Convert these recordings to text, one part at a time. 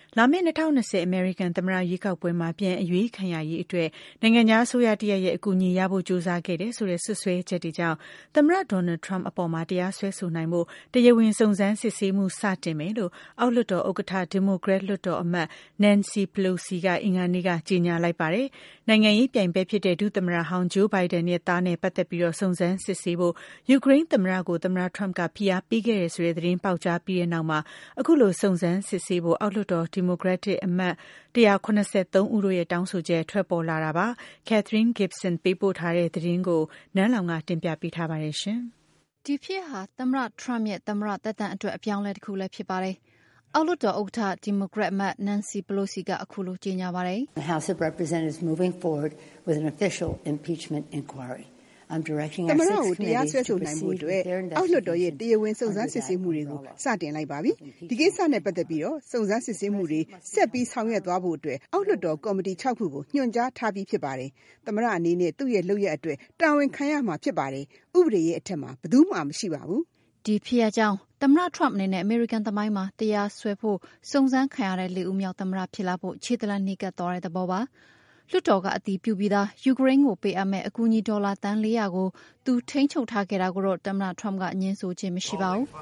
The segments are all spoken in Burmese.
လာမယ့်2020အမေရိကန်သမ္မတရွေးကောက်ပွဲမှာပြန်အရွေးခံရရေးအတွက်နိုင်ငံခြားအစိုးရတရပ်ရဲ့အကူအညီရဖို့ကြိုးစားခဲ့တယ်ဆိုတဲ့စွပ်စွဲချက်တွေကြောင့်သမ္မတ Donald Trump အပေါ်မှာတရားစွဲဆိုနိုင်ဖို့တရားဝင်စုံစမ်းစစ်ဆေးမှုစတင်မယ်လို့အောက်လွှတ်တော်ဥက္ကဋ္ဌဒီမိုကရက်လွှတ်တော်အမတ် Nancy Pelosi ကအင်္ဂါနေ့ကကြေညာလိုက်ပါတယ်။နိုင်ငံရေးပြိုင်ဘက်ဖြစ်တဲ့ဒုသမ္မတဟောင်း Joe Biden ရဲ့သားနဲ့ပတ်သက်ပြီးစုံစမ်းစစ်ဆေးဖို့ယူကရိန်းသမ္မတကိုသမ္မတ Trump ကဖိအားပေးခဲ့တယ်ဆိုတဲ့သတင်းပေါက်ကြားပြီးတဲ့နောက်မှာအခုလိုစုံစမ်းစစ်ဆေးဖို့အောက်လွှတ်တော်ဒီမိုကရက်တစ်အမတ်183ဦးတို့ရဲ့တောင်းဆိုချက်ထွက်ပေါ်လာတာပါ။ Catherine Gibson ပေးပို့ထားတဲ့သတင်းကိုနန်းလောင်ကတင်ပြပေးထားပါတယ်ရှင်။ဒီဖြစ်ဟာသမ္မတ Trump ရဲ့သမ္မတသက်တမ်းအတွက်အပြောင်းအလဲတစ်ခုလည်းဖြစ်ပါတယ်။အောက်လွှတ်တော်ဥက္ကဋ္ဌဒီမိုကရက်အမတ် Nancy Pelosi ကအခုလိုကြေညာပါတယ်။ The House of Representatives moving forward with an official impeachment inquiry. သမ္မတကိုတရားစွဲဆိုနိုင်မှုအတွက်အောက်လွှတ်တော်ရဲ့တရားဝင်စုံစမ်းစစ်ဆေးမှုတွေကိုစတင်လိုက်ပါပြီ။ဒီကိစ္စနဲ့ပတ်သက်ပြီးစုံစမ်းစစ်ဆေးမှုတွေဆက်ပြီးဆောင်ရွက်သွားဖို့အတွက်အောက်လွှတ်တော်ကော်မတီ6ခုကိုညွှန်ကြားထားပြီးဖြစ်ပါတယ်။သမ္မတအနေနဲ့သူ့ရဲ့လုပ်ရက်အတွက်တာဝန်ခံရမှာဖြစ်ပါတယ်။ဥပဒေရဲ့အထက်မှာဘယ်သူမှမရှိပါဘူး။ဒီဖြစ်ရကြောင်းသမ္မတ Trump အနေနဲ့ American သမိုင်းမှာတရားစွဲဖို့စုံစမ်းခံရတဲ့4ဦးမြောက်သမ္မတဖြစ်လာဖို့ခြေတလန့်နှိကပ်သွားတဲ့သဘောပါ။လွှတ်တော်ကအတည်ပြုပြီးသားယူကရိန်းကိုပေးအပ်မဲ့အကူအညီဒေါ်လာသန်း400ကိုသူထိန်းချုပ်ထားခဲ့တာကိုတော့သမ္မတ Trump ကညှင်းဆိုခြင်းမရှိပါဘူး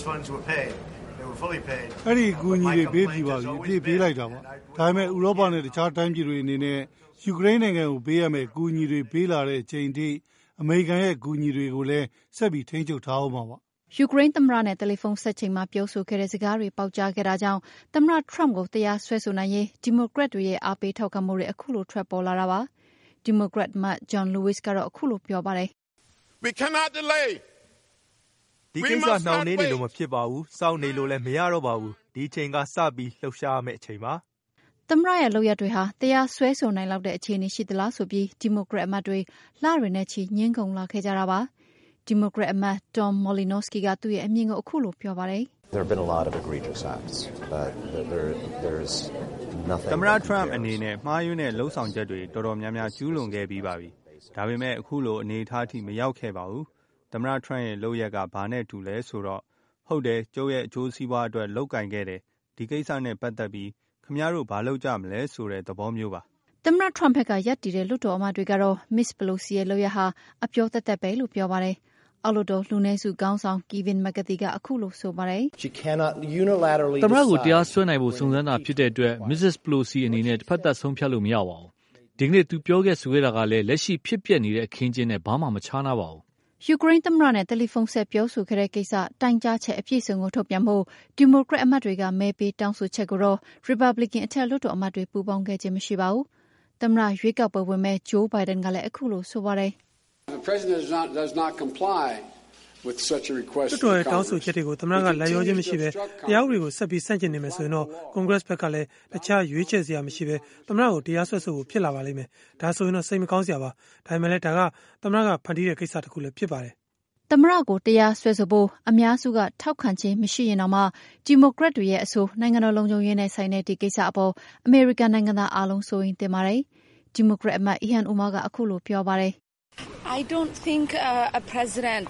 ။အဲ့ဒီအကူအညီတွေပေးပြီးပါပြီအပြည့်ပေးလိုက်တာပါ။ဒါပေမဲ့ဥရောပနဲ့တခြားတိုင်းပြည်တွေအနေနဲ့ယူကရိန်းနိုင်ငံကိုပေးရမယ့်အကူအညီတွေပေးလာတဲ့အချိန်ထိအမေရိကန်ရဲ့အကူအညီတွေကိုလည်းဆက်ပြီးထိန်းချုပ်ထားအောင်ပါပါ။ယူကရိန်းသမ္မတနဲ့တယ်လီဖုန်းဆက်ချိန်မှာပြောဆိုခဲ့တဲ့စကားတွေပေါက်ကြားခဲ့တာကြောင့်သမ္မတ Trump ကိုတရားစွဲဆိုနိုင်ရေးဒီမိုကရက်တွေရဲ့အားပေးထောက်ခံမှုတွေအခုလိုထွက်ပေါ်လာတာပါ။ဒီမိုကရက်အမတ် John Lewis ကတော့အခုလိုပြောပါတယ်။ We cannot delay. ဒီကိစ္စနှောင့်နှေးနေလို့မဖြစ်ပါဘူး။စောင့်နေလို့လည်းမရတော့ပါဘူး။ဒီချိန်ကစပြီးလှုပ်ရှားရမယ့်အချိန်ပါ။သမ္မတရဲ့လုပ်ရက်တွေဟာတရားစွဲဆိုနိုင်လောက်တဲ့အခြေအနေရှိသလားဆိုပြီးဒီမိုကရက်အမတ်တွေလတွေနဲ့ချီညှင်းခုန်လာခဲ့ကြတာပါ။ဒီမိုကရက်အမတ် Tom Malinowski ကသူ့ရဲ့အမြင်ကိုအခုလိုပြောပါတယ်။ There have been a lot of egregious acts, but there's nothing. သမ္မတ Trump အနေနဲ့မှားယွင်းတဲ့လှုံ့ဆော်ချက်တွေတော်တော်များများကျူးလွန်ခဲ့ပြီးပါပြီ။ဒါပေမဲ့အခုလိုအနေအထားထိမရောက်ခဲ့ပါဘူး။သမ္မတ Trump ရဲ့လုပ်ရက်ကဘာနဲ့တူလဲဆိုတော့ဟုတ်တယ်ကျုပ်ရဲ့အကျိုးစီးပွားအတွက်လုပ်ကင်ခဲ့တယ်။ဒီကိစ္စနဲ့ပတ်သက်ပြီးခင်ဗျားတို့ဘာလုပ်ကြမလဲဆိုတဲ့သဘောမျိုးပါ။သမ္မတ Trump ဘက်ကရပ်တည်တဲ့လွှတ်တော်အမတ်တွေကတော့ Miss Pelosi ရဲ့လုပ်ရက်ဟာအပြောသက်သက်ပဲလို့ပြောပါတယ်။အောက်လွှတ်တော်လူနည်းစုခေါင်းဆောင် Kevin McCarthy ကအခုလိုဆိုပါတယ်။ She cannot unilaterally သမ္မတကိုတရားစွဲနိုင်ဖို့စုံစမ်းတာဖြစ်တဲ့အတွက် Mrs. Pelosi အနေနဲ့တစ်ဖက်သက်ဆုံးဖြတ်လို့မရပါဘူး။ဒီကနေ့သူပြောခဲ့ဆိုခဲ့တာကလည်းလက်ရှိဖြစ်ပျက်နေတဲ့အခင်းအကျင်းနဲ့ဘာမှမခြားနာပါဘူး။ယူကရိန်းသမ္မတနဲ့တယ်လီဖုန်းဆက်ပြောဆိုခဲ့တဲ့ကိစ္စတိုင်ကြားချက်အပြည့်စုံကိုထုတ်ပြန်ဖို့ဒီမိုကရက်အမတ်တွေကမဲပေးတောင်းဆိုချက်ကိုတော့ Republican အထက်လွှတ်တော်အမတ်တွေပူးပေါင်းခဲ့ခြင်းမရှိပါဘူး။သမ္မတရွေးကောက်ပွဲဝင်မဲ့ Joe Biden ကလည်းအခုလိုဆိုပါတယ်။ The president does not comply with such a request. လွှတ်တော်ရဲ့တောင်းဆိုချက်တွေကိုသမ္မတကလိုက်ရောခြင်းမရှိဘဲတရားဥပဒေကိုဆက်ပြီးဆန့်ကျင်နေမယ်ဆိုရင်တော့ Congress ဘက်ကလည်းတခြားရွေးချယ်စရာမရှိဘဲသမ္မတကိုတရားစွဲဆိုဖို့ဖြစ်လာပါလိမ့်မယ်။ဒါဆိုရင်တော့စိတ်မကောင်းစရာပါ။ဒါပေမဲ့လည်းဒါကသမ္မတကဖန်တီးတဲ့ကိစ္စတစ်ခုလည်းဖြစ်ပါတယ်။သမ္မတကိုတရားစွဲဆိုဖို့အများစုကထောက်ခံခြင်းမရှိရင်တော့မှဒီမိုကရက်တွေရဲ့အဆိုနိုင်ငံတော်လုံခြုံရေးနဲ့ဆိုင်တဲ့ဒီကိစ္စအပေါ်အမေရိကန်နိုင်ငံသားအားလုံးစိုးရိမ်တင်ပါတယ်။ဒီမိုကရက်အမတ် Ilhan Omar ကအခုလိုပြောပါတယ် I don't think a president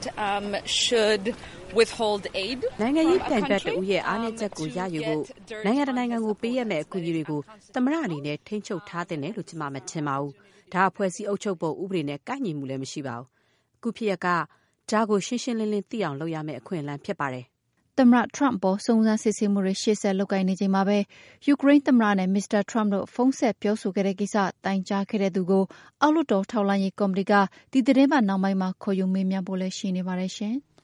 should withhold aid. နိုင်ငံရေးပြိုင်ဘက်တူရဲ့အားနည်းချက်ကိုရယူဖို့နိုင်ငံတကာနိုင်ငံကိုပေးရမယ့်အကူအညီတွေကိုသမ္မတအနေနဲ့ထိန်းချုပ်ထားတဲ့နယ်လို့ကျွန်မမထင်ပါဘူး။ဒါအဖွဲ့အစည်းအုပ်ချုပ်ပုံဥပဒေနဲ့ကိုက်ညီမှုလည်းမရှိပါဘူး။အခုဖြစ်ရကဒါကိုရှင်းရှင်းလင်းလင်းသိအောင်လုပ်ရမယ့်အခွင့်အလမ်းဖြစ်ပါတယ်။သမ္မတ Trump ပေါ်စုံစမ်းစစ်ဆေးမှုတွေရှေ့ဆက်လုပ်ကိုင်နေချိန်မှာပဲယူကရိန်းသမ္မတနဲ့ Mr. Trump တို့ဖုန်းဆက်ပြောဆိုခဲ့တဲ့ကိစ္စတိုင်ကြားခဲ့တဲ့သူကိုအောက်လွှတ်တော်ထောက်လှမ်းရေးကော်မတီကဒီသတင်းပတ်နောက်ပိုင်းမှာခေါ်ယူမေးမြန်းဖို့လည်းရှိနေပါတယ်ရှင်။